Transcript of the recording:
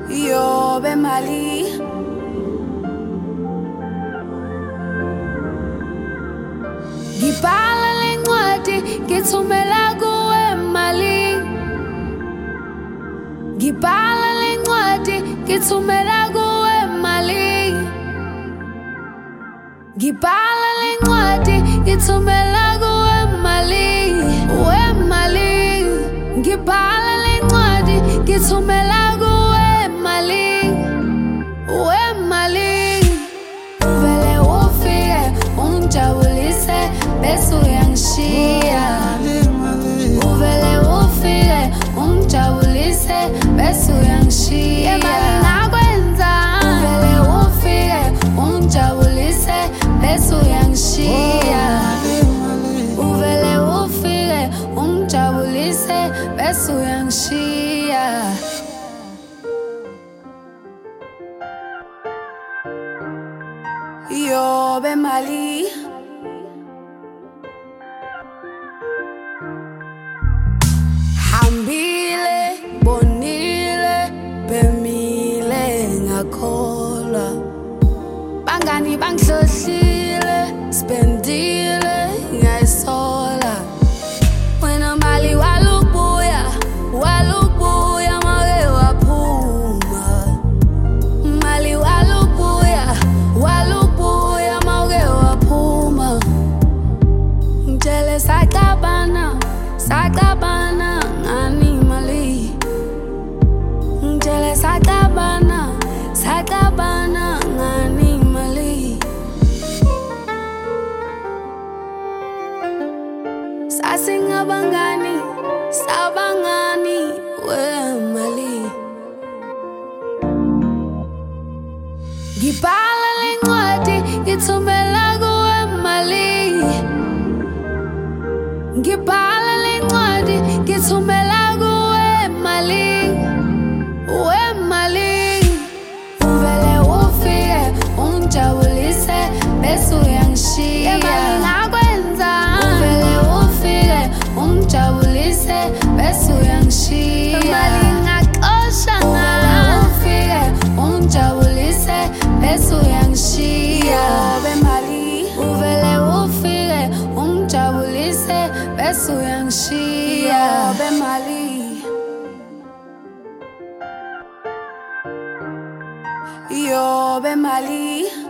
Yobe mali ngibhala lencwadi ngithumela kuwe mali ngibhala lencwadi ngithumela kuwe mali ngibhala lencwadi ngithumela kuwe mali we mali ngibhala lencwadi ngithumela kuwe mali we mali uvele ufike ungijabulise bese uyangishiya uvele ufike ungijabulise bese uyangishiya mali ngakwenza uvele ufike ungijabulise bese uyangishiya uvele ufike ungijabulise bese uyangishiya yobe mali hambile bonile bemile ngakholwa bangani bangihlohlile spendile ngayisola wena mali walubuya make waphuma mali walubuya make waphuma ngitshele saqabana ngani mali ngitshele saqabana ngani mali sasingabangani sabangani we mali ngibhala lencwadi ngithumela kuwe mali ngibhala lencwadi ngithumela kuwe mali we mali uvele ufike ungijabulise bese uyangishiya mali ngakwenza uvele ufike ungijabulise bese uyangishiya mali ngaxosha uvele ufike ungijabulise bese uyangishiya yobe mali uvele ufike ungijabulise bese uyangishiya yobe mali yobe mali